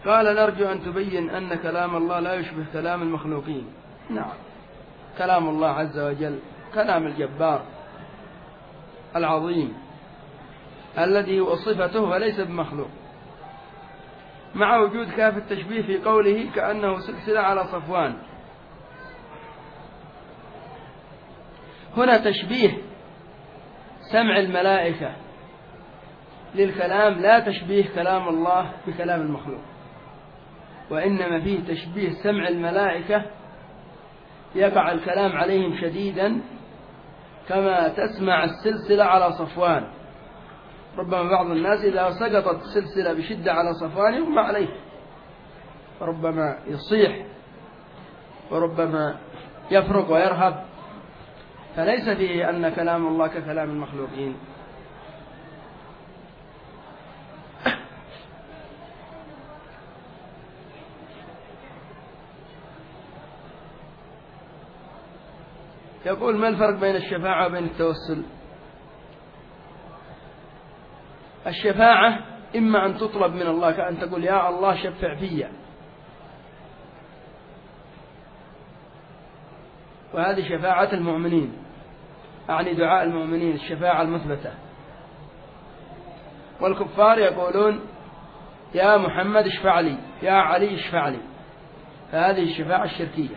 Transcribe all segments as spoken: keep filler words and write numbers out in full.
قال نرجو أن تبين أن كلام الله لا يشبه كلام المخلوقين. نعم، كلام الله عز وجل كلام الجبار العظيم الذي هو صفته وليس بمخلوق، مع وجود كاف التشبيه في قوله كأنه سلسلة على صفوان. هنا تشبيه سمع الملائكة للكلام، لا تشبيه كلام الله بكلام المخلوق، وإنما فيه تشبيه سمع الملائكة يقع الكلام عليهم شديدا كما تسمع السلسلة على صفوان. ربما بعض الناس إذا سقطت السلسلة بشدة على صفوان يغمى عليه، ربما يصيح وربما يفرق ويرهب، فليس فيه أن كلام الله ككلام المخلوقين. يقول ما الفرق بين الشفاعة وبين التوسل؟ الشفاعة إما أن تطلب من الله كأن تقول يا الله شفع فيا، وهذه شفاعة المؤمنين، أعني دعاء المؤمنين، الشفاعة المثبتة. والكفار يقولون يا محمد اشفع لي، يا علي اشفع لي، فهذه الشفاعة الشركية.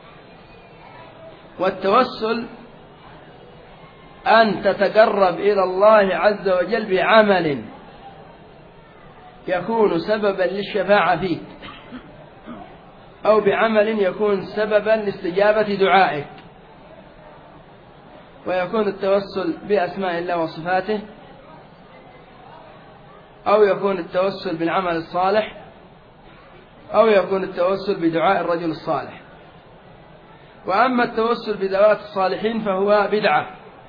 والتوسل أن تتقرب إلى الله عز وجل بعمل يكون سببا للشفاعة فيك، أو بعمل يكون سببا لاستجابة دعائك. ويكون التوسل بأسماء الله وصفاته، أو يكون التوسل بالعمل الصالح، أو يكون التوسل بدعاء الرجل الصالح. وأما التوسل بدعوات الصالحين فهو بدعة،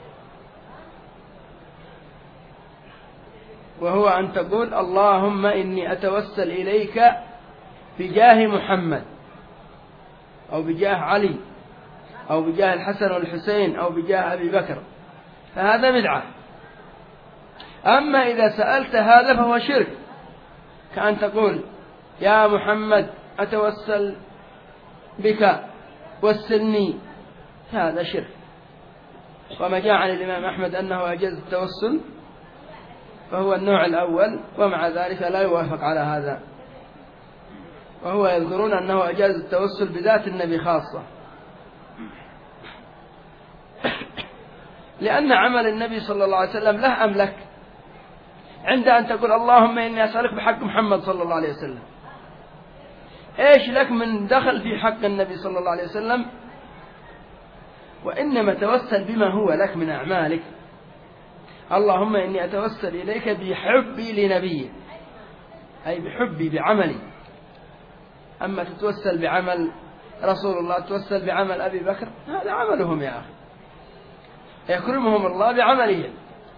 وهو أن تقول اللهم إني أتوسل إليك بجاه محمد، أو بجاه علي، أو بجاه الحسن والحسين، أو بجاه أبي بكر، فهذا بدعة. أما إذا سألت هذا فهو شرك، كأن تقول يا محمد أتوسل بك وسلني، هذا شرك. وما جاء عن الإمام أحمد أنه أجاز التوسل فهو النوع الأول، ومع ذلك لا يوافق على هذا، وهو يذكرون أنه أجاز التوسل بذات النبي خاصة، لأن عمل النبي صلى الله عليه وسلم له أم لك؟ عند أن تقول اللهم إني أسألك بحق محمد صلى الله عليه وسلم، إيش لك من دخل في حق النبي صلى الله عليه وسلم؟ وإنما توسل بما هو لك من أعمالك. اللهم إني أتوسل إليك بحبي لنبيه، أي بحبي بعملي. أما تتوسل بعمل رسول الله، تتوسل بعمل أبي بكر، هذا عملهم يا أخي، يكرمهم الله بعملهم.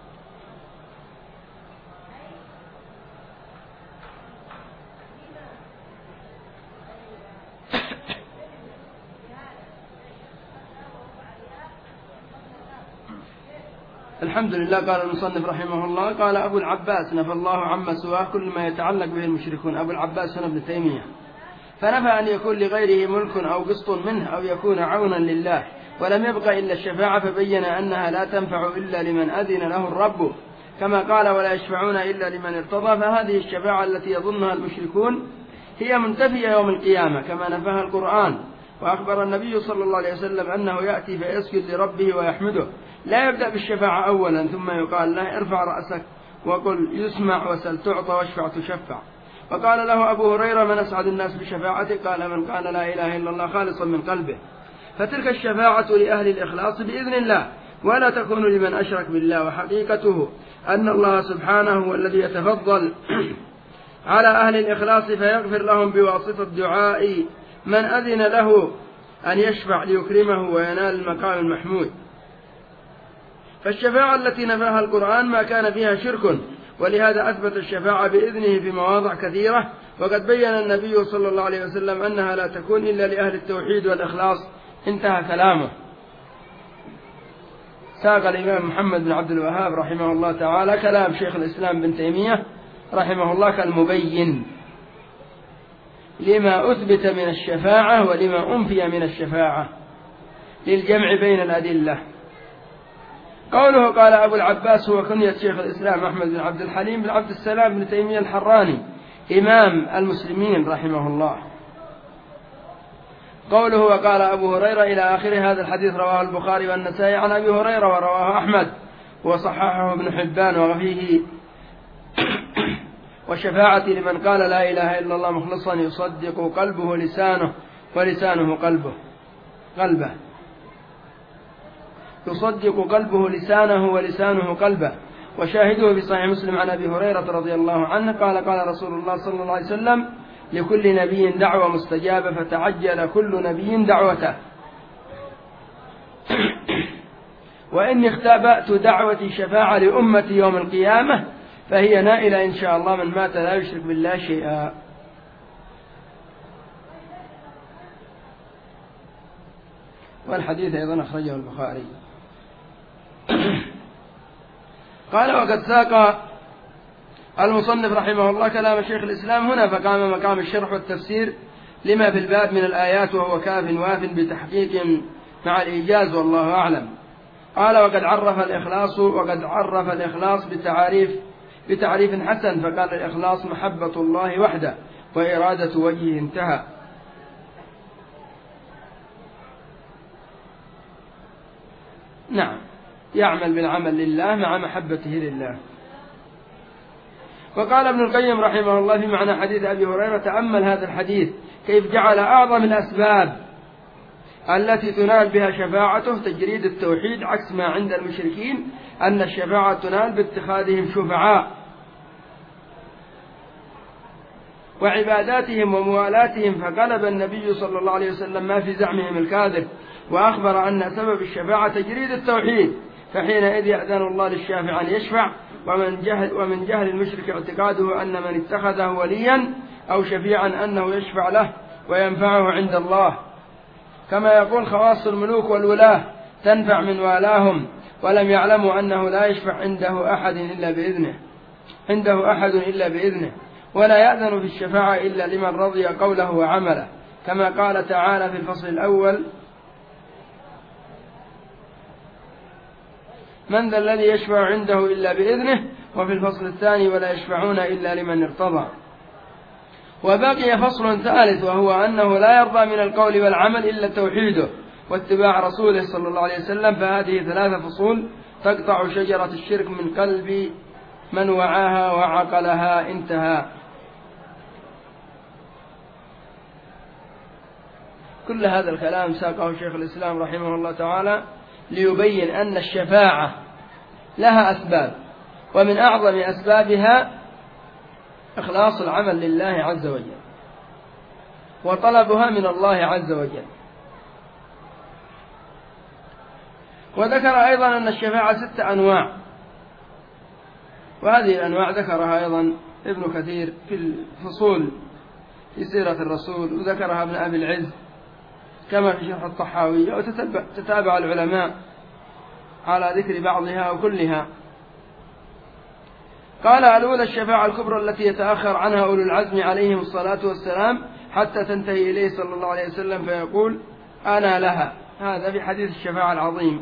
الحمد لله. قال المصنف رحمه الله قال أبو العباس نفى الله عما سواه كل ما يتعلق به المشركون. أبو العباس هنا ابن تيمية، فنفى أن يكون لغيره ملك أو قسط منه أو يكون عونا لله، ولم يبق إلا الشفاعة، فبين أنها لا تنفع إلا لمن أذن له الرب، كما قال ولا يشفعون إلا لمن ارتضى. فهذه الشفاعة التي يظنها المشركون هي منتفية يوم القيامة كما نفاها القرآن. وأخبر النبي صلى الله عليه وسلم أنه يأتي فيسجد لربه ويحمده، لا يبدأ بالشفاعة أولا ثم يقال له ارفع رأسك وقل يسمع وسل تعطى واشفع تشفع. وقال له أبو هريرة من أسعد الناس بشفاعته؟ قال من قال لا إله إلا الله خالصا من قلبه. فتلك الشفاعة لأهل الإخلاص بإذن الله، ولا تكون لمن أشرك بالله. وحقيقته أن الله سبحانه هو الذي يتفضل على أهل الإخلاص فيغفر لهم بواسطة دعاء من أذن له أن يشفع ليكرمه وينال المقام المحمود. فالشفاعة التي نفاها القرآن ما كان فيها شرك، ولهذا أثبت الشفاعة بإذنه في مواضع كثيرة. وقد بين النبي صلى الله عليه وسلم أنها لا تكون إلا لأهل التوحيد والإخلاص. انتهى كلامه. ساق الإمام محمد بن عبد الوهاب رحمه الله تعالى كلام شيخ الإسلام بن تيمية رحمه الله كالمبين. لما أثبت من الشفاعة ولما أنفي من الشفاعة للجمع بين الأدلة. قوله قال أبو العباس هو كنية شيخ الإسلام أحمد بن عبد الحليم بن عبد السلام بن تيمية الحراني إمام المسلمين رحمه الله. قوله وقال أبو هريرة إلى آخر هذا الحديث رواه البخاري والنسائي عن أبي هريرة ورواه أحمد وصححه ابن حبان وفيه وشفاعة لمن قال لا إله إلا الله مخلصا يصدق قلبه لسانه ولسانه قلبه قلبه يصدق قلبه لسانه ولسانه قلبه. وشاهده في صحيح مسلم عن أبي هريرة رضي الله عنه قال قال رسول الله صلى الله عليه وسلم لكل نبي دعوة مستجابة فتعجل كل نبي دعوته. وإني اختبأت دعوتي شفاعة لأمتي يوم القيامة فهي نائلة إن شاء الله من مات لا يشرك بالله شيئا. والحديث أيضا أخرجه البخاري. قال وقد ساق المصنف رحمه الله كلام شيخ الإسلام هنا فقام مقام الشرح والتفسير لما في الباب من الآيات وهو كاف واف بتحقيق مع الإيجاز والله أعلم. قال وقد عرف الإخلاص وقد عرف الإخلاص بتعريف بتعريف حسن فقال الإخلاص محبة الله وحده وإرادة وجهه انتهى. نعم يعمل بالعمل لله مع محبته لله. وقال ابن القيم رحمه الله في معنى حديث أبي هريرة تأمل هذا الحديث كيف جعل أعظم الأسباب التي تنال بها شفاعته تجريد التوحيد عكس ما عند المشركين أن الشفاعة تنال باتخاذهم شفعاء وعباداتهم وموالاتهم. فقلب النبي صلى الله عليه وسلم ما في زعمهم الكاذب وأخبر أن سبب الشفاعة تجريد التوحيد فحينئذ يأذن الله للشافع أن يشفع. ومن جهل, ومن جهل المشرك اعتقاده أن من اتخذه وليا أو شفيعا أنه يشفع له وينفعه عند الله كما يقول خواص الملوك والولاة تنفع من والاهم ولم يعلموا أنه لا يشفع عنده أحد إلا بإذنه عنده أحد إلا بإذنه ولا يأذن في الشفاعة إلا لمن رضي قوله وعمله كما قال تعالى في الفصل الأول من ذا الذي يشفع عنده إلا بإذنه وفي الفصل الثاني ولا يشفعون إلا لمن ارتضى. وبقي فصل ثالث وهو أنه لا يرضى من القول والعمل إلا توحيده واتباع رسوله صلى الله عليه وسلم. فهذه ثلاثة فصول تقطع شجرة الشرك من قلب من وعاها وعقلها. انتهى. كل هذا الكلام ساقه شيخ الإسلام رحمه الله تعالى ليبين أن الشفاعة لها أسباب ومن أعظم أسبابها إخلاص العمل لله عز وجل وطلبها من الله عز وجل. وذكر أيضا أن الشفاعة ستة أنواع وهذه الأنواع ذكرها أيضا ابن كثير في الفصول في سيرة الرسول وذكرها ابن أبي العز كما في شرح الطحاوية وتتابع العلماء على ذكر بعضها وكلها. قال الأولى الشفاعة الكبرى التي يتأخر عنها أولو العزم عليهم الصلاة والسلام حتى تنتهي إليه صلى الله عليه وسلم فيقول أنا لها. هذا في حديث الشفاعة العظيم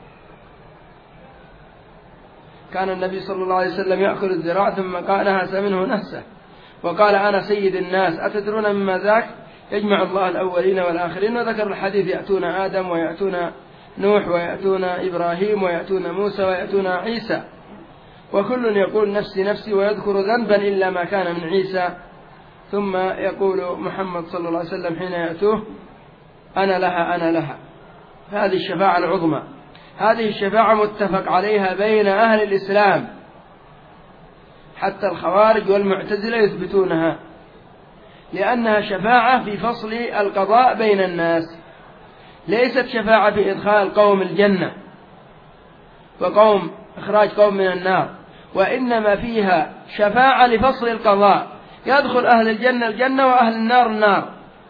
كان النبي صلى الله عليه وسلم يأخذ الذراع ثم قال نهس منه نهسه وقال أنا سيد الناس أتدرون مما ذاك يجمع الله الأولين والآخرين. وذكر الحديث يأتون آدم ويأتون نوح ويأتون إبراهيم ويأتون موسى ويأتون عيسى وكل يقول نفسي نفسي ويذكر ذنبا إلا ما كان من عيسى ثم يقول محمد صلى الله عليه وسلم حين يأتوه أنا لها أنا لها. هذه الشفاعة العظمى. هذه الشفاعة متفق عليها بين أهل الإسلام حتى الخوارج والمعتزلة يثبتونها لأنها شفاعة في فصل القضاء بين الناس ليست شفاعة في إدخال قوم الجنة وقوم إخراج قوم من النار وإنما فيها شفاعة لفصل القضاء يدخل أهل الجنة الجنة وأهل النار النار.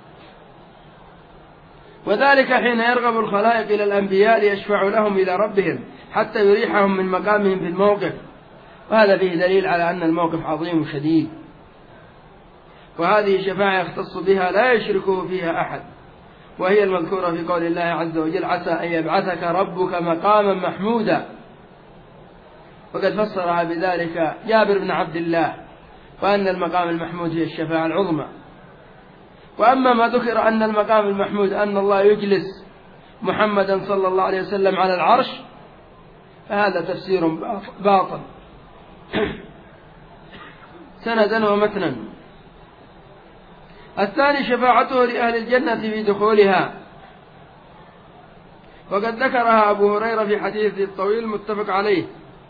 وذلك حين يرغب الخلائق إلى الأنبياء ليشفعوا لهم إلى ربهم حتى يريحهم من مقامهم في الموقف وهذا فيه دليل على أن الموقف عظيم وشديد. وهذه شفاعة يختص بها لا يشركه فيها أحد، وهي المذكورة في قول الله عز وجل: عسى أن يبعثك ربك مقاما محمودا. وقد فسرها بذلك جابر بن عبد الله، وأن المقام المحمود هي الشفاعة العظمى. وأما ما ذكر أن المقام المحمود أن الله يجلس محمدا صلى الله عليه وسلم على العرش، فهذا تفسير باطل سندا ومتنا. الثاني شفاعته لأهل الجنة في دخولها، وقد ذكرها أبو هريرة في حديث الطويل متفق عليه.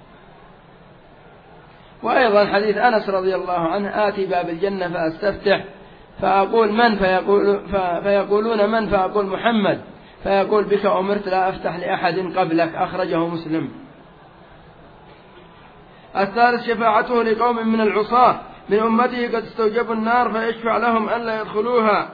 وأيضا حديث أنس رضي الله عنه: آتي باب الجنة فأستفتح فأقول من فيقول فيقولون من فأقول محمد، فيقول بك أمرت لا أفتح لأحد قبلك. أخرجه مسلم. الثالث شفاعته لقوم من العصاة من أمته قد استوجبوا النار فيشفع لهم ألا يدخلوها.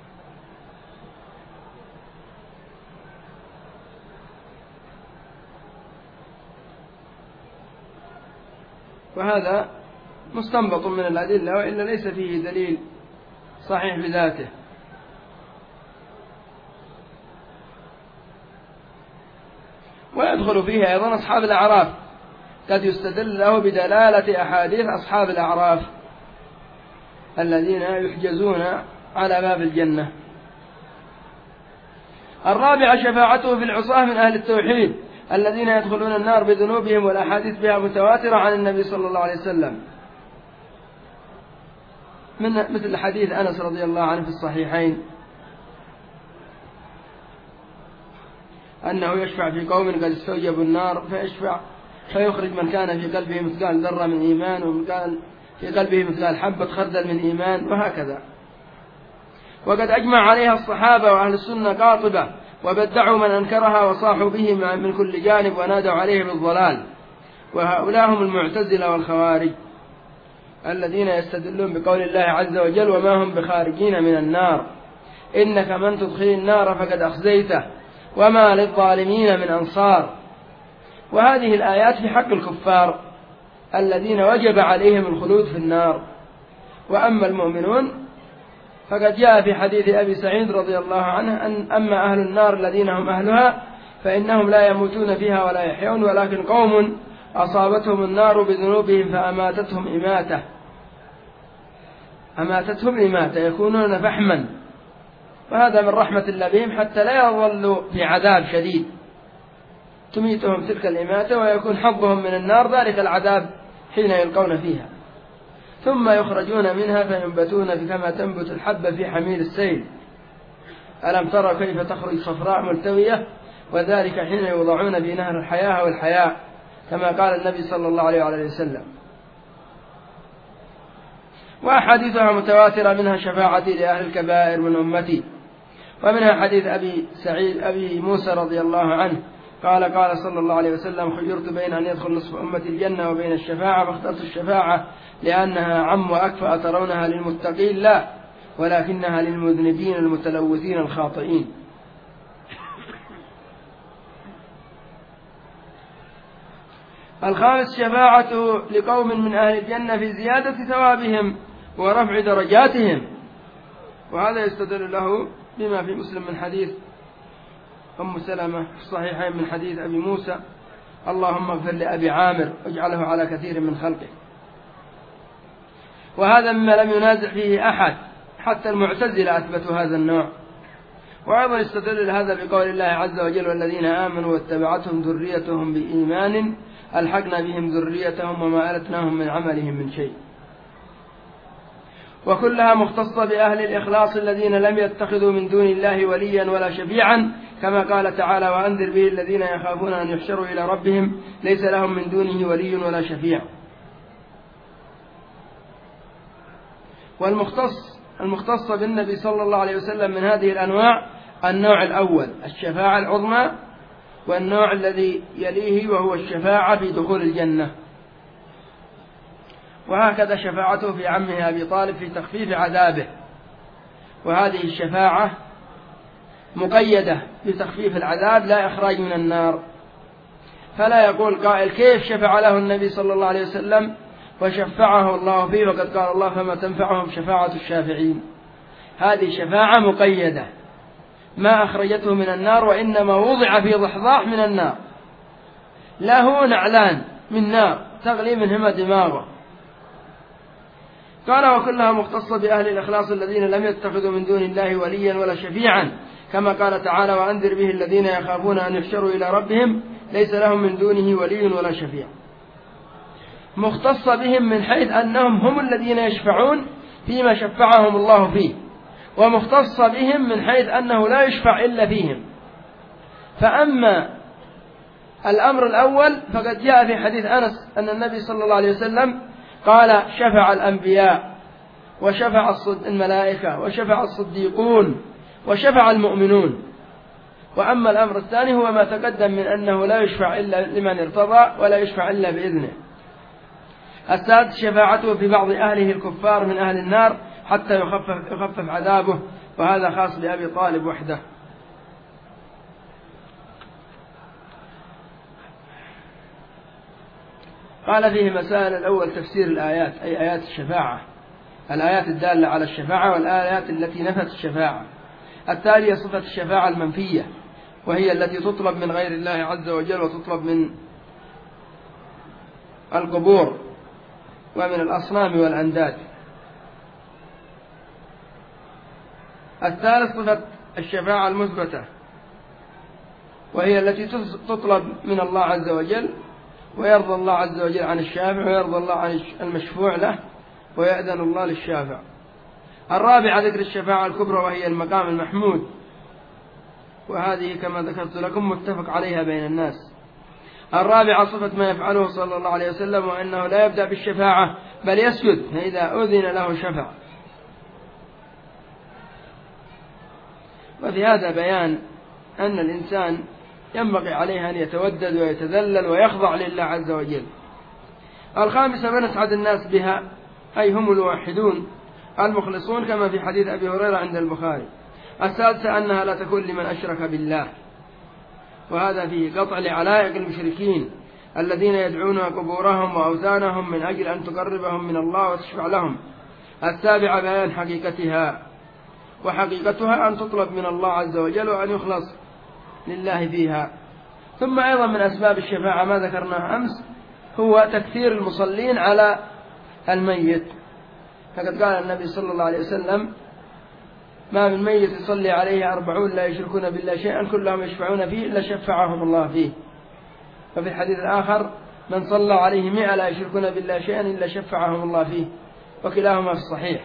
وهذا مستنبط من الأدلة، وإلا ليس فيه دليل صحيح بذاته. ويدخل فيه أيضا أصحاب الأعراف، قد يستدل له بدلالة أحاديث أصحاب الأعراف الذين يحجزون على باب الجنة. الرابع شفاعته في العصاة من أهل التوحيد الذين يدخلون النار بذنوبهم، والأحاديث بها متواترة عن النبي صلى الله عليه وسلم، من مثل حديث أنس رضي الله عنه في الصحيحين أنه يشفع في قوم قد استوجبوا النار فيشفع فيخرج من كان في قلبه مثقال ذرة من إيمان، ومن كان في قلبه مثقال حبة خردل من إيمان، وهكذا. وقد أجمع عليها الصحابة وأهل السنة قاطبة، وبدعوا من أنكرها وصاحوا به من كل جانب ونادوا عليه بالضلال. وهؤلاء هم المعتزلة والخوارج الذين يستدلون بقول الله عز وجل: وما هم بخارجين من النار إنك من تدخل النار فقد أخزيته وما للظالمين من أنصار. وهذه الآيات في حق الكفار الذين وجب عليهم الخلود في النار. وأما المؤمنون فقد جاء في حديث أبي سعيد رضي الله عنه أن أما أهل النار الذين هم أهلها فإنهم لا يموتون فيها ولا يحيون، ولكن قوم أصابتهم النار بذنوبهم فأماتتهم إماتة أماتتهم إماتة يكونون فحما. وهذا من رحمة الله بهم حتى لا يظلوا في عذاب شديد تميتهم تلك الإماتة، ويكون حظهم من النار ذلك العذاب حين يلقون فيها، ثم يخرجون منها فينبتون كما تنبت الحبة في حميل السيل. ألم ترى كيف تخرج صفراء ملتوية، وذلك حين يوضعون في نهر الحياة والحياة كما قال النبي صلى الله عليه وسلم. وأحاديثها متواترة، منها شفاعتي لأهل الكبائر من أمتي، ومنها حديث أبي سعيد أبي موسى رضي الله عنه قال قال صلى الله عليه وسلم: خيرت بين أن يدخل نصف أمتي الجنة وبين الشفاعة، فاخترت الشفاعة لأنها عم وأكفأ. ترونها للمتقين؟ لا، ولكنها للمذنبين المتلوثين الخاطئين. الخامس شفاعة لقوم من أهل الجنة في زيادة ثوابهم ورفع درجاتهم، وهذا يستدل له بما في مسلم من حديث أم سلمة في الصحيحين من حديث أبي موسى: اللهم اغفر لأبي عامر واجعله على كثير من خلقه. وهذا مما لم ينازع فيه أحد، حتى المعتزلة أثبتوا هذا النوع. وأيضا يستدل هذا بقول الله عز وجل: والذين آمنوا واتبعتهم ذريتهم بإيمان ألحقنا بهم ذريتهم وما ألتناهم من عملهم من شيء. وكلها مختصة بأهل الإخلاص الذين لم يتخذوا من دون الله وليا ولا شفيعا، كما قال تعالى: وأنذر به الذين يخافون أن يحشروا إلى ربهم ليس لهم من دونه ولي ولا شفيع. والمختص المختصة بالنبي صلى الله عليه وسلم من هذه الأنواع النوع الأول الشفاعة العظمى، والنوع الذي يليه وهو الشفاعة في دخول الجنة. وهكذا شفاعته في عمه أبي طالب في تخفيف عذابه، وهذه الشفاعة مقيدة بتخفيف العذاب لا إخراج من النار. فلا يقول قائل: كيف شفع له النبي صلى الله عليه وسلم وشفعه الله فيه، وقد قال الله فما تنفعهم شفاعة الشافعين. هذه شفاعة مقيدة ما أخرجته من النار، وإنما وضع في ضحضاح من النار، له نعلان من نار تغلي منهما دماغه. قال وكلها مختصة بأهل الإخلاص الذين لم يتخذوا من دون الله وليا ولا شفيعا، كما قال تعالى وأنذر به الذين يخافون أن يحشروا إلى ربهم ليس لهم من دونه ولي ولا شفيع. مختصة بهم من حيث أنهم هم الذين يشفعون فيما شفعهم الله فيه، ومختصة بهم من حيث أنه لا يشفع إلا فيهم. فأما الأمر الأول فقد جاء في حديث أنس أن النبي صلى الله عليه وسلم قال شفع الأنبياء وشفع الملائكة وشفع الصديقون وشفع المؤمنون. وأما الأمر الثاني هو ما تقدم من أنه لا يشفع إلا لمن ارتضى ولا يشفع إلا بإذنه. السادس شفاعته في بعض أهله الكفار من أهل النار حتى يخفف, يخفف عذابه، وهذا خاص بأبي طالب وحده. قال فيه مسائل. الأول تفسير الآيات، أي آيات الشفاعة، الآيات الدالة على الشفاعة والآيات التي نفت الشفاعة. التالية صفة الشفاعة المنفية، وهي التي تطلب من غير الله عز وجل وتطلب من القبور ومن الأصنام والأنداد. الثالث صفة الشفاعة المثبتة، وهي التي تطلب من الله عز وجل ويرضى الله عز وجل عن الشافع ويرضى الله عن المشفوع له ويأذن الله للشافع. الرابعة ذكر الشفاعة الكبرى، وهي المقام المحمود، وهذه كما ذكرت لكم متفق عليها بين الناس. الرابعة صفة ما يفعله صلى الله عليه وسلم، وأنه لا يبدأ بالشفاعة بل يسجد فإذا أذن له شفع. وفي هذا بيان أن الإنسان ينبغي عليه أن يتودد ويتذلل ويخضع لله عز وجل. الخامسة من أسعد الناس بها، أي هم الواحدون المخلصون، كما في حديث أبي هريرة عند البخاري. السادسة أنها لا تكون لمن أشرك بالله، وهذا فيه قطع لعلائق المشركين الذين يدعون قبورهم وأوثانهم من أجل أن تقربهم من الله وتشفع لهم. السابعة بيان حقيقتها، وحقيقتها أن تطلب من الله عز وجل وأن يخلص لله فيها. ثم أيضا من أسباب الشفاعة ما ذكرناه أمس هو تكثير المصلين على الميت، فقد قال النبي صلى الله عليه وسلم ما من ميت يصلي عليه أربعون لا يشركون بالله شيئا كلهم يشفعون فيه إلا شفعهم الله فيه. وفي الحديث الآخر من صلى عليه مئة لا يشركون بالله شيئا إلا شفعهم الله فيه، وكلاهما في الصحيح.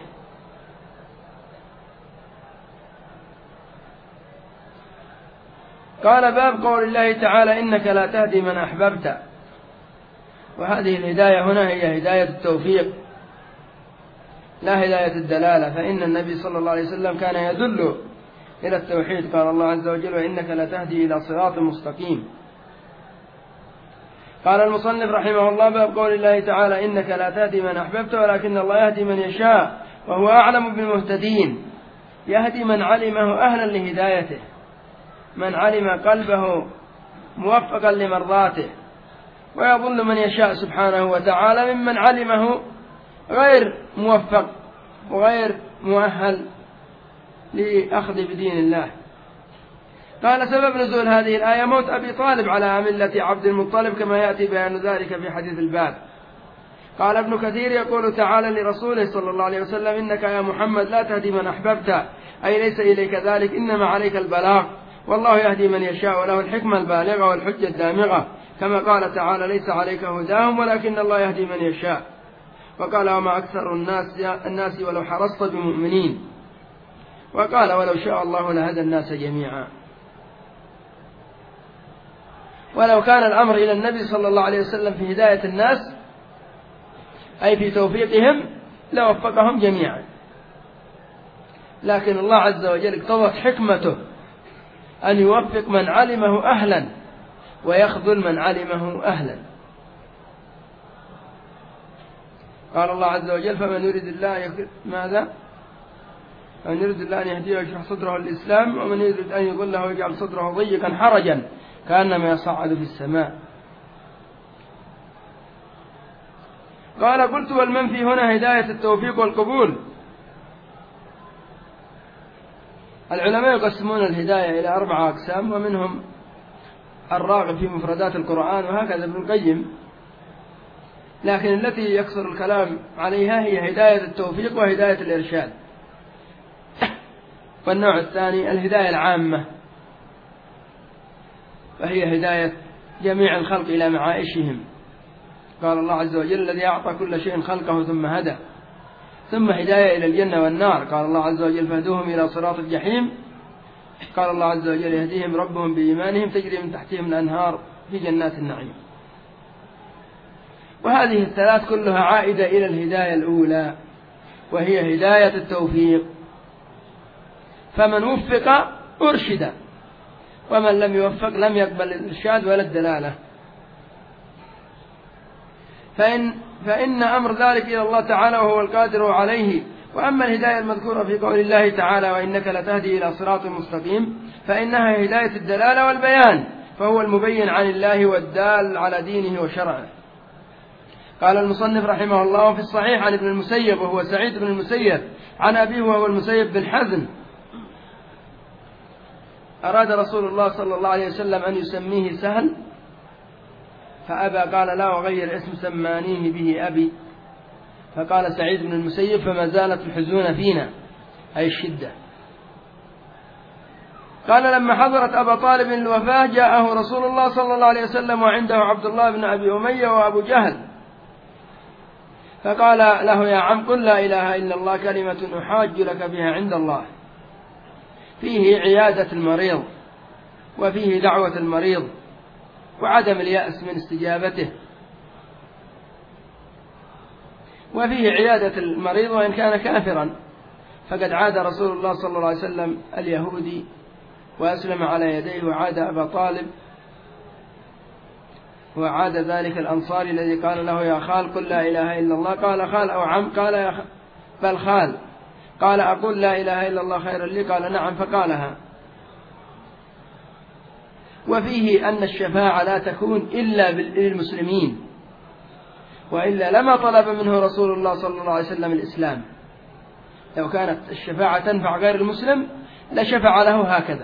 قال باب قول الله تعالى إنك لا تهدي من أحببت، وهذه الهداية هنا هي هداية التوفيق لا هداية الدلالة، فإن النبي صلى الله عليه وسلم كان يدل إلى التوحيد. قال الله عز وجل وإنك لا تهدي إلى صراط مستقيم. قال المصنف رحمه الله باب قول الله تعالى إنك لا تهدي من أحببت ولكن الله يهدي من يشاء وهو أعلم بالمهتدين. يهدي من علمه أهلا لهدايته، من علم قلبه موفقا لمرضاته، ويضل من يشاء سبحانه وتعالى ممن علمه غير موفق وغير مؤهل لأخذ بدين الله. قال سبب نزول هذه الآية موت أبي طالب على ملة عبد المطلب، كما يأتي بيان ذلك في حديث الباب. قال ابن كثير يقول تعالى لرسوله صلى الله عليه وسلم إنك يا محمد لا تهدي من أحببت، أي ليس إليك ذلك، إنما عليك البلاغ، والله يهدي من يشاء وله الحكمة البالغة والحجة الدامغة، كما قال تعالى ليس عليك هداهم ولكن الله يهدي من يشاء. وقال وما أكثر الناس, الناس ولو حرصت بمؤمنين، وقال ولو شاء الله لهدى الناس جميعا. ولو كان الأمر إلى النبي صلى الله عليه وسلم في هداية الناس أي في توفيقهم لوفقهم جميعا، لكن الله عز وجل اقتضت حكمته أن يوفق من علمه أهلا ويخذل من علمه أهلا. قال الله عز وجل فمن يريد الله يكفر ماذا؟ من يريد الله أن يهديه ويشرح صدره الإسلام، ومن يريد أن يضله ويجعل صدره ضيقا حرجا كأنما يصعد في السماء. قال قلت والمنفي هنا هداية التوفيق والقبول. العلماء يقسمون الهداية إلى أربعة أقسام، ومنهم الراغب في مفردات القرآن وهكذا ابن القيم، لكن التي يكثر الكلام عليها هي هداية التوفيق وهداية الإرشاد. والنوع الثاني الهداية العامة، وهي هداية جميع الخلق إلى معائشهم. قال الله عز وجل الذي أعطى كل شيء خلقه ثم هدى. ثم هداية إلى الجنة والنار، قال الله عز وجل فهدوهم إلى صراط الجحيم. قال الله عز وجل يهديهم ربهم بإيمانهم تجري من تحتهم الأنهار في جنات النعيم. وهذه الثلاث كلها عائدة إلى الهداية الأولى، وهي هداية التوفيق. فمن وفق أرشد، ومن لم يوفق لم يقبل الإرشاد ولا الدلالة. فإن, فإن أمر ذلك إلى الله تعالى وهو القادر عليه. وأما الهداية المذكورة في قول الله تعالى وإنك لتهدي إلى صراط مستقيم، فإنها هداية الدلالة والبيان، فهو المبين عن الله والدال على دينه وشرعه. قال المصنف رحمه الله في الصحيح عن ابن المسيب وهو سعيد بن المسيب عن أبيه وهو المسيب بن حزن، أراد رسول الله صلى الله عليه وسلم أن يسميه سهل فأبى، قال لا أغير اسم سمانيه به أبي. فقال سعيد بن المسيب فما زالت الحزون فينا، أي الشدة. قال لما حضرت أبا طالب الوفاة جاءه رسول الله صلى الله عليه وسلم وعنده عبد الله بن أبي أمية وأبو جهل، فقال له يا عم قل لا إله إلا الله كلمة أحاج لك بها عند الله. فيه عيادة المريض، وفيه دعوة المريض، وعدم اليأس من استجابته، وفيه عيادة المريض وإن كان كافرا، فقد عاد رسول الله صلى الله عليه وسلم اليهودي وأسلم على يديه، وعاد أبا طالب، وعاد ذلك الأنصاري الذي قال له يا خال قل لا إله إلا الله، قال خال أو عم؟ قال يا خ... بل خال. قال أقول لا إله إلا الله خيرا لي؟ قال نعم، فقالها. وفيه أن الشفاعة لا تكون إلا للمسلمين، وإلا لما طلب منه رسول الله صلى الله عليه وسلم الإسلام. لو كانت الشفاعة تنفع غير المسلم لشفع له هكذا.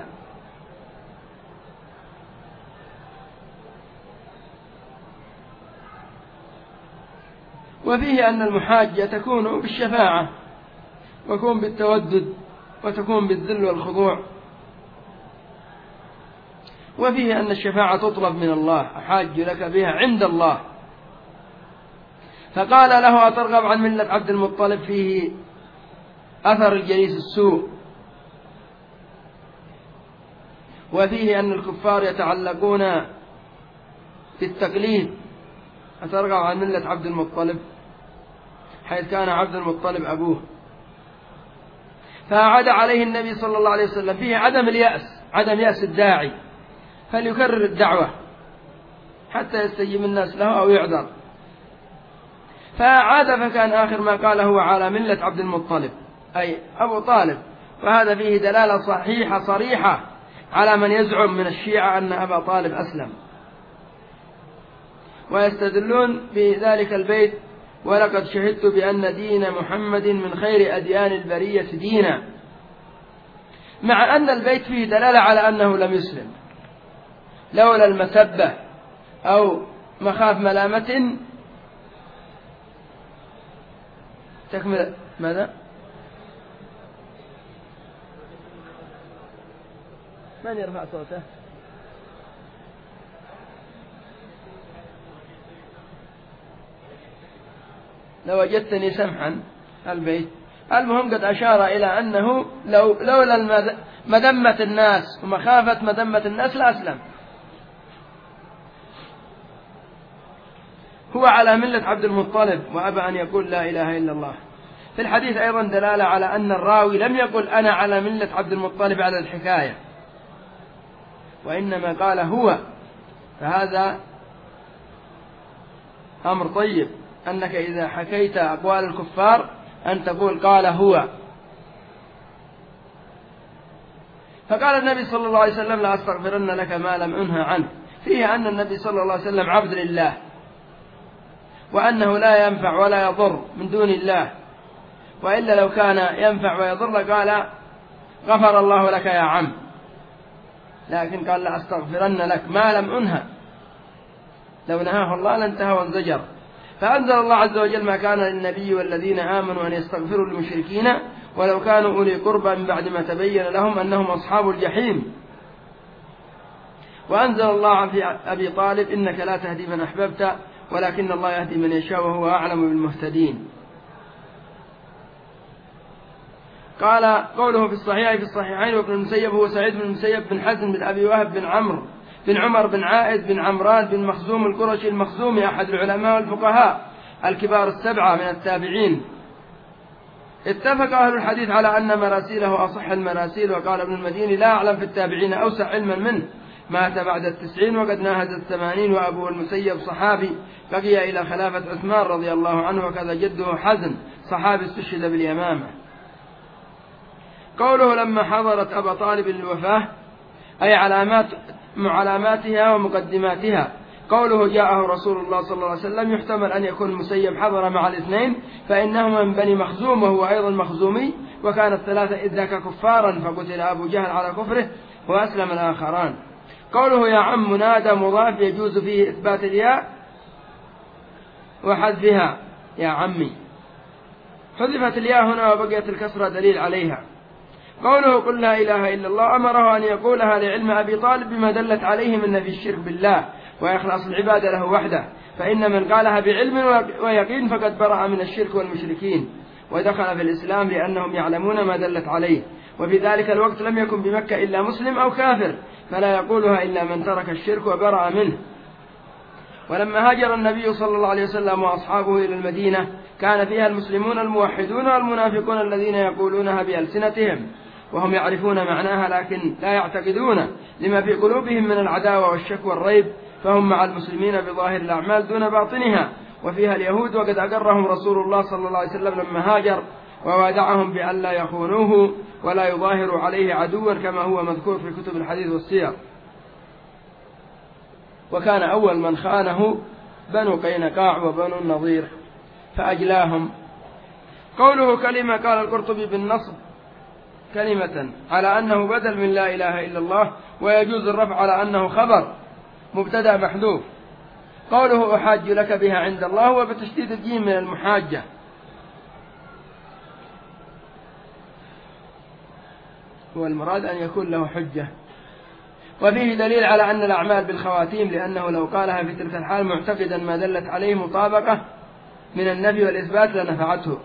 وفيه أن المحاجة تكون بالشفاعة، وتكون بالتودد، وتكون بالذل والخضوع. وفيه أن الشفاعة تطلب من الله، أحاج لك بها عند الله. فقال له أترغب عن ملة عبد المطلب، فيه أثر الجليس السوء. وفيه أن الكفار يتعلقون بالتقليد، أترغب عن ملة عبد المطلب، حيث كان عبد المطلب أبوه. فأعاد عليه النبي صلى الله عليه وسلم فيه عدم اليأس، عدم يأس الداعي، فليكرر الدعوة حتى يستجيب الناس له أو يعذر. فأعاد فكان آخر ما قال هو على ملة عبد المطلب، أي أبو طالب. وهذا فيه دلالة صحيحة صريحة على من يزعم من الشيعة أن أبا طالب أسلم، ويستدلون بذلك البيت ولقد شهدت بأن دين محمد من خير أديان البرية دينا، مع أن البيت فيه دلالة على أنه لم يسلم لولا المسبة أو مخاف ملامة. تكمل ماذا؟ من يرفع صوته؟ لوجدتني سمحا البيت. المهم قد أشار إلى أنه لو لولا مذمة الناس ومخافة مذمة الناس لأسلم. هو على ملة عبد المطلب وأبى أن يقول لا إله إلا الله. في الحديث أيضا دلالة على أن الراوي لم يقل أنا على ملة عبد المطلب على الحكاية، وإنما قال هو. فهذا أمر طيب، أنك إذا حكيت أقوال الكفار أن تقول قال هو. فقال النبي صلى الله عليه وسلم لا أستغفرن لك ما لم أنهى عنه. فيه أن النبي صلى الله عليه وسلم عبد لله، وأنه لا ينفع ولا يضر من دون الله، وإلا لو كان ينفع ويضر قال غفر الله لك يا عم، لكن قال لأستغفرن لك ما لم أنهى، لو نهاه الله لانتهى وانزجر. فأنزل الله عز وجل ما كان للنبي والذين آمنوا أن يستغفروا للمشركين ولو كانوا أولي قربى من بعد ما تبين لهم أنهم أصحاب الجحيم. وأنزل الله في أبي طالب إنك لا تهدي من أحببت ولكن الله يهدي من يشاء وهو أعلم بالمهتدين. قال قوله في الصحيح في الصحيحين وابن المسيب هو سعيد بن المسيب بن حزم بن أبي وهب بن عمرو بن عمر بن عائد بن عمران بن مخزوم القرشي المخزومي أحد العلماء والفقهاء الكبار السبعة من التابعين. اتفق أهل الحديث على أن مراسيله أصح المراسيل، وقال ابن المديني لا أعلم في التابعين أوسع علما منه، مات بعد التسعين وقد ناهز الثمانين، وأبوه المسيب صحابي بقي إلى خلافة عثمان رضي الله عنه، وكذا جده حزن صحابي استشهد باليمامة. قوله لما حضرت أبا طالب الوفاة أي علامات علاماتها ومقدماتها. قوله جاءه رسول الله صلى الله عليه وسلم يحتمل أن يكون المسيب حضر مع الاثنين، فإنهما من بني مخزوم وهو أيضا مخزومي، وكان الثلاثة إذ ذاك كفارا فقتل أبو جهل على كفره وأسلم الآخران. قوله يا عم منادى مضاف يجوز فيه إثبات الياء وحذفها يا عمي، حذفت الياء هنا وبقيت الكسرة دليل عليها. قوله قل لا إله إلا الله أمره أن يقولها لعلم أبي طالب بما دلت عليه من نفي الشرك بالله وإخلاص العبادة له وحده، فإن من قالها بعلم ويقين فقد برأ من الشرك والمشركين ودخل في الإسلام لأنهم يعلمون ما دلت عليه. وفي ذلك الوقت لم يكن بمكة إلا مسلم أو كافر، فلا يقولها إلا من ترك الشرك وبرأ منه. ولما هاجر النبي صلى الله عليه وسلم وأصحابه إلى المدينة كان فيها المسلمون الموحدون والمنافقون الذين يقولونها بألسنتهم وهم يعرفون معناها لكن لا يعتقدون لما في قلوبهم من العداوة والشك والريب، فهم مع المسلمين بظاهر الأعمال دون باطنها. وفيها اليهود وقد أقرهم رسول الله صلى الله عليه وسلم لما هاجر ووادعهم بأن لا يخونوه ولا يظاهروا عليه عدوا كما هو مذكور في كتب الحديث والسير. وكان أول من خانه بنو قينقاع وبنو النضير فأجلاهم. قوله كلمة قال القرطبي بالنصب كلمة على أنه بدل من لا إله إلا الله، ويجوز الرفع على أنه خبر مبتدأ محذوف. قوله أحاج لك بها عند الله وبتشديد الجيم من المحاجة. والمراد أن يكون له حجة. وفيه دليل على أن الأعمال بالخواتيم، لأنه لو قالها في تلك الحال معتقدا ما دلت عليه مطابقة من النفي والإثبات لنفعته،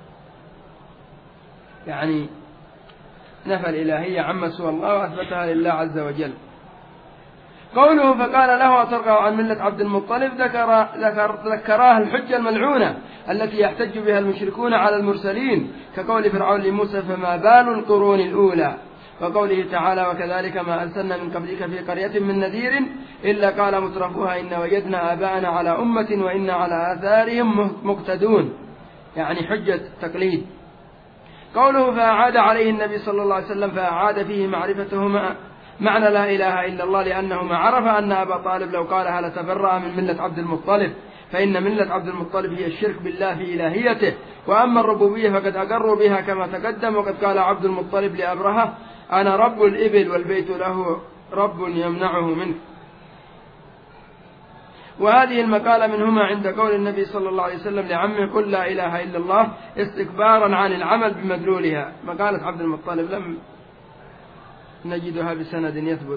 يعني نفى الإلهية عما سوى الله وأثبتها لله عز وجل. قوله فقال له أترغب عن ملة عبد المطلب ذكر ذكر ذكراه الحجة الملعونة التي يحتج بها المشركون على المرسلين، كقول فرعون لموسى فما بال القرون الأولى، وقوله تعالى وكذلك ما أرسلنا من قبلك في قرية من نذير إلا قال مترفوها إن وجدنا آباءنا على أمة وإنا على آثارهم مقتدون، يعني حجة تقليد. قوله فأعاد عليه النبي صلى الله عليه وسلم فأعاد فيه معرفتهما معنى لا إله إلا الله، لأنه ما عرف أن أبا طالب لو قالها لتبرأ من ملة عبد المطلب، فإن ملة عبد المطلب هي الشرك بالله في إلهيته، وأما الربوبية فقد أقروا بها كما تقدم. وقد قال عبد المطلب لأبرهة أنا رب الإبل والبيت له رب يمنعه منك. وهذه المقالة منهما عند قول النبي صلى الله عليه وسلم لعمه قل لا إله إلا الله استكبارا عن العمل بمدلولها. مقالة عبد المطلب لم نجدها بسند يثبت.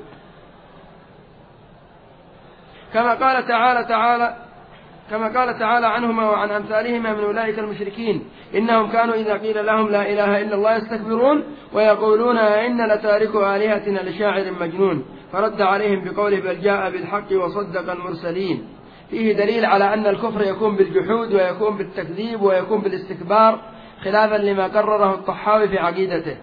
كما قال تعالى تعالى كما قال تعالى عنهما وعن أمثالهما من أولئك المشركين إنهم كانوا إذا قيل لهم لا إله إلا الله يستكبرون ويقولون إن لتاركوا آلهتنا لشاعر مجنون، فرد عليهم بقوله بل جاء بالحق وصدق المرسلين. فيه دليل على أن الكفر يكون بالجحود ويكون بالتكذيب ويكون بالاستكبار، خلافا لما قرره الطحاوي في عقيدته.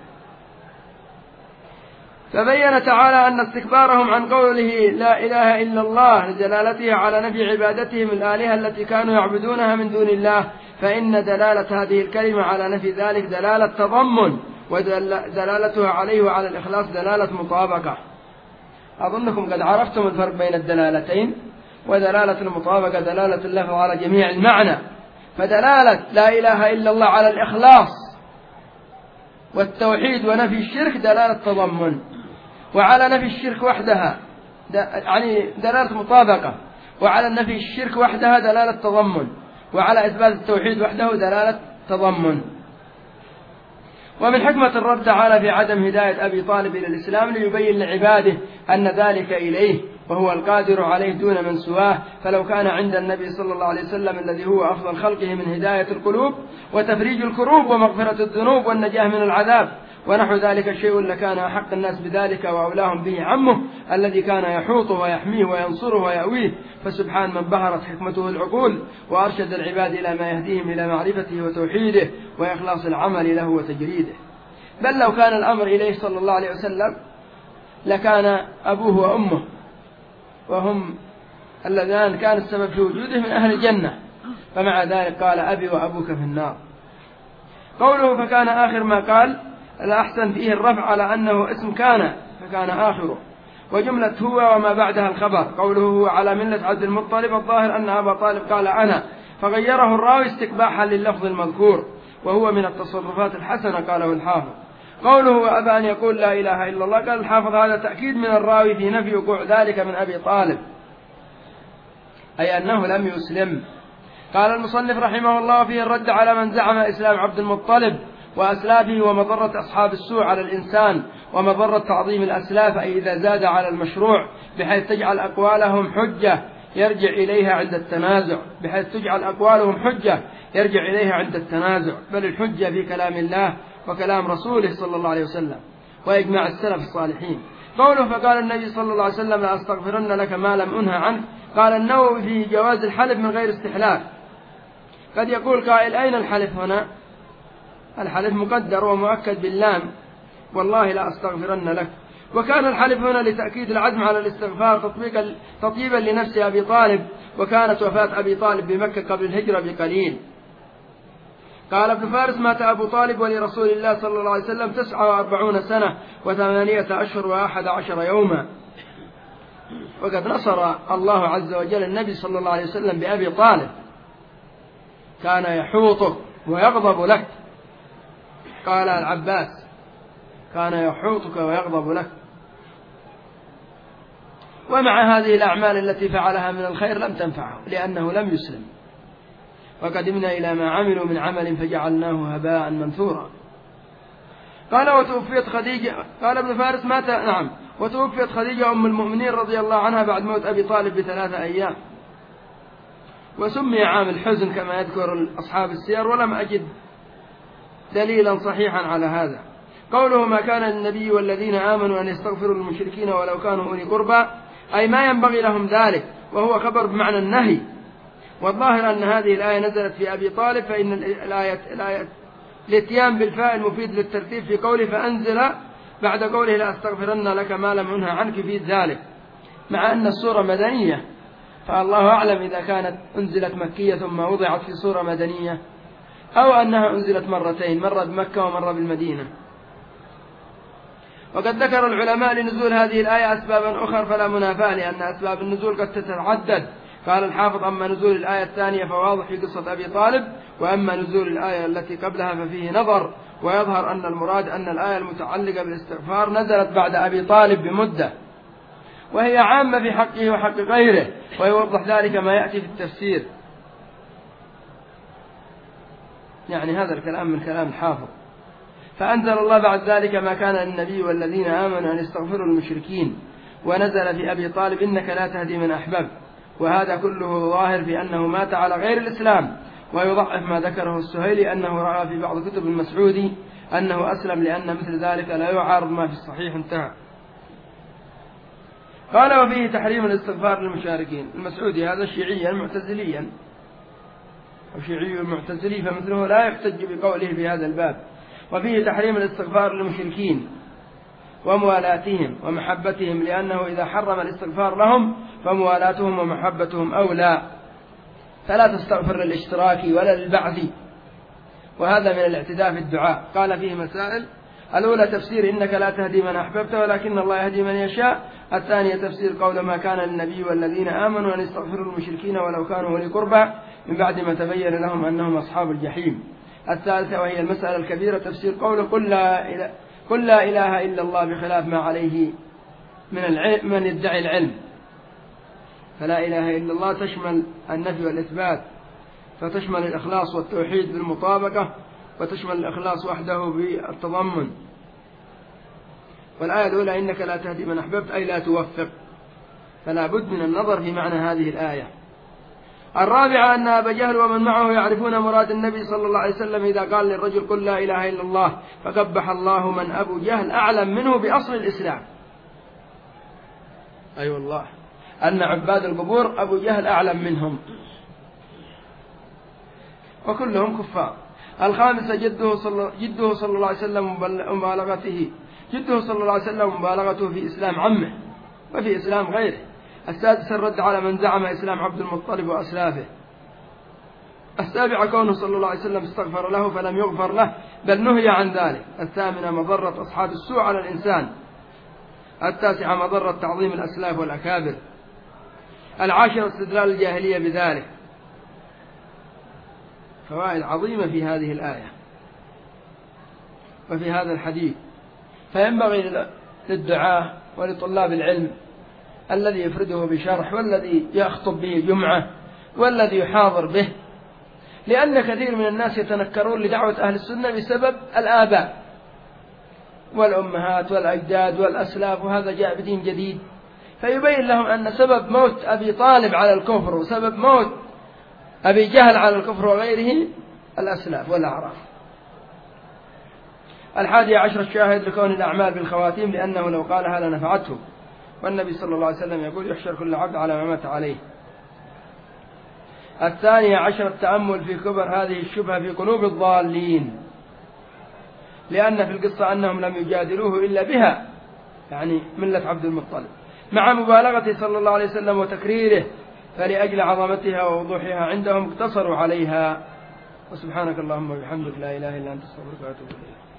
فبين تعالى أن استكبارهم عن قوله لا إله إلا الله لدلالته على نفي عبادتهم الآلهة التي كانوا يعبدونها من دون الله، فإن دلالة هذه الكلمة على نفي ذلك دلالة تضمن، ودلالتها عليه وعلى الإخلاص دلالة مطابقة. أظنكم قد عرفتم الفرق بين الدلالتين. ودلالة المطابقة دلالة اللفظ على جميع المعنى، فدلالة لا إله إلا الله على الإخلاص والتوحيد ونفي الشرك دلالة تضمن، وعلى نفي الشرك وحدها يعني دلالة مطابقة، وعلى نفي الشرك وحدها دلالة تضمن، وعلى إثبات التوحيد وحده دلالة تضمن. ومن حكمة الرب تعالى في عدم هداية أبي طالب إلى الإسلام ليبين لعباده أن ذلك إليه وهو القادر عليه دون من سواه، فلو كان عند النبي صلى الله عليه وسلم الذي هو أفضل خلقه من هداية القلوب وتفريج الكروب ومغفرة الذنوب والنجاة من العذاب ونحو ذلك شيء لكان أحق الناس بذلك وأولاهم به عمه الذي كان يحوطه ويحميه وينصره ويأويه، فسبحان من بهرت حكمته العقول وأرشد العباد إلى ما يهديهم إلى معرفته وتوحيده وإخلاص العمل له وتجريده. بل لو كان الأمر إليه صلى الله عليه وسلم لكان أبوه وأمه وهم الذين كان السبب في وجوده من أهل الجنة، فمع ذلك قال أبي وأبوك في النار. قوله فكان آخر ما قال الأحسن فيه الرفع على أنه اسم كان فكان آخره، وجملة هو وما بعدها الخبر. قوله هو على ملة عبد المطلب الظاهر أن أبا طالب قال أنا، فغيره الراوي استقباحا لللفظ المذكور، وهو من التصرفات الحسنة قاله الحافظ. قوله وأبى أن يقول لا إله إلا الله قال الحافظ هذا تأكيد من الراوي في نفي وقوع ذلك من أبي طالب، أي أنه لم يسلم. قال المصنف رحمه الله فيه الرد على من زعم إسلام عبد المطلب وأسلافه ومضرة أصحاب السوء على الإنسان ومضرة تعظيم الأسلاف، أي إذا زاد على المشروع بحيث تجعل أقوالهم حجة يرجع إليها عند التنازع بحيث تجعل أقوالهم حجة يرجع إليها عند التنازع بل الحجة في كلام الله وكلام رسوله صلى الله عليه وسلم وإجماع السلف الصالحين. قوله فقال النبي صلى الله عليه وسلم لأستغفرن لك ما لم أنهى عنه. قال النووي في جواز الحلف من غير استحلاف. قد يقول قائل أين الحلف هنا؟ الحلف مقدر ومؤكد باللام والله لا أستغفرن لك، وكان الحلف هنا لتأكيد العزم على الاستغفار تطبيقا تطيبا لنفس أبي طالب، وكانت وفاة أبي طالب بمكة قبل الهجرة بقليل. قال ابن فارس مات أبو طالب ولرسول الله صلى الله عليه وسلم تسعة وأربعون سنة وثمانية أشهر وأحد عشر يوما، وقد نصر الله عز وجل النبي صلى الله عليه وسلم بأبي طالب، كان يحوطك ويغضب لك. قال العباس كان يحوطك ويغضب لك. ومع هذه الأعمال التي فعلها من الخير لم تنفعه لأنه لم يسلم، وقدمنا إلى ما عملوا من عمل فجعلناه هباء منثورا. قال وتوفيت خديجة. قال ابن فارس مات نعم وتوفيت خديجة أم المؤمنين رضي الله عنها بعد موت أبي طالب بثلاثة أيام، وسمي عام الحزن كما يذكر أصحاب السير، ولم أجد دليلا صحيحا على هذا. قوله ما كان للنبي والذين آمنوا أن يستغفروا للمشركين ولو كانوا أولي قربى، أي ما ينبغي لهم ذلك، وهو خبر بمعنى النهي. والظاهر أن هذه الآية نزلت في أبي طالب، فإن الآية, الآية الاتيان بالفاء المفيد للترتيب في قوله فأنزل بعد قوله لا أستغفرن لك ما لم أنهى عنك في ذلك، مع أن السورة مدنية، فالله أعلم إذا كانت أنزلت مكية ثم وضعت في سورة مدنية أو أنها أنزلت مرتين، مرة بمكة ومرة بالمدينة. وقد ذكر العلماء لنزول هذه الآية أسبابا أخرى فلا منافاة، لأن أسباب النزول قد تتعدد. قال الحافظ أما نزول الآية الثانية فواضح في قصة أبي طالب، وأما نزول الآية التي قبلها ففيه نظر، ويظهر أن المراد أن الآية المتعلقة بالاستغفار نزلت بعد أبي طالب بمدة، وهي عامة في حقه وحق غيره، ويوضح ذلك ما يأتي في التفسير. يعني هذا الكلام من كلام الحافظ. فأنزل الله بعد ذلك ما كان للنبي والذين آمنوا أن يستغفروا المشركين، ونزل في أبي طالب إنك لا تهدي من أحببت، وهذا كله ظاهر في أنه مات على غير الإسلام. ويضعف ما ذكره السهيلي أنه رأى في بعض كتب المسعودي أنه أسلم، لأن مثل ذلك لا يعارض ما في الصحيح. انتهى. قال وفيه تحريم الاستغفار للمشاركين. المسعودي هذا شيعيا معتزليا أو شيعي المعتزلي، فمثله لا يحتج بقوله في هذا الباب. وفيه تحريم الاستغفار للمشركين وموالاتهم ومحبتهم، لأنه إذا حرم الاستغفار لهم فموالاتهم ومحبتهم أولى، فلا تستغفر للاشتراك ولا للبعث، وهذا من الاعتداء في الدعاء. قال فيه مسائل. الأولى تفسير إنك لا تهدي من أحببت ولكن الله يهدي من يشاء. الثانية تفسير قول ما كان للنبي والذين آمنوا أن يستغفروا المشركين ولو كانوا أولي قربى من بعد ما تبين لهم أنهم أصحاب الجحيم. الثالثة وهي المسألة الكبيرة تفسير قول قل لا إله, قل لا إله إلا الله بخلاف ما عليه من, العلم من يدعي العلم. فلا إله إلا الله تشمل النفي والإثبات، فتشمل الإخلاص والتوحيد بالمطابقة، وتشمل الإخلاص وحده بالتضمن. والآية الأولى إنك لا تهدي من أحببت أي لا توفق، فلا بد من النظر في معنى هذه الآية. الرابعة أن أبا جهل ومن معه يعرفون مراد النبي صلى الله عليه وسلم إذا قال للرجل قل لا إله إلا الله، فقبح الله من أبو جهل أعلم منه بأصل الإسلام. أي أيوة والله أن عباد القبور أبو جهل أعلم منهم، وكلهم كفار. الخامسة جده صلى, جده صلى الله عليه وسلم مبالغته جده صلى الله عليه وسلم مبالغته في إسلام عمه وفي إسلام غيره. السادسة الرد على من زعم إسلام عبد المطلب وأسلافه. السابعة كونه صلى الله عليه وسلم استغفر له فلم يغفر له بل نهي عن ذلك. الثامنة مضرة أصحاب السوء على الإنسان. التاسعة مضرة تعظيم الأسلاف والأكابر. العاشرة استدلال الجاهلية بذلك. فوائد عظيمة في هذه الآية وفي هذا الحديث. فينبغي للدعاة ولطلاب العلم الذي يفرده بشرح والذي يخطب به جمعة والذي يحاضر به، لأن كثير من الناس يتنكرون لدعوة أهل السنة بسبب الآباء والأمهات والأجداد والأسلاف، وهذا جاء بدين جديد، فيبين لهم أن سبب موت أبي طالب على الكفر وسبب موت أبي جهل على الكفر وغيره الأسلاف والأعراف. الحادي عشر الشاهد لكون الأعمال بالخواتيم، لأنه لو قالها لنفعته، والنبي صلى الله عليه وسلم يقول يحشر كل عبد على ما مات عليه. الثاني عشر التأمل في كبر هذه الشبهة في قلوب الضالين، لأن في القصة أنهم لم يجادلوه إلا بها، يعني ملة عبد المطلب، مع مبالغته صلى الله عليه وسلم وتكريره، فلأجل عظمتها ووضوحها عندهم اقتصروا عليها. وسبحانك اللهم وبحمدك لا إله إلا أنت استغفرك وأتوب إليك.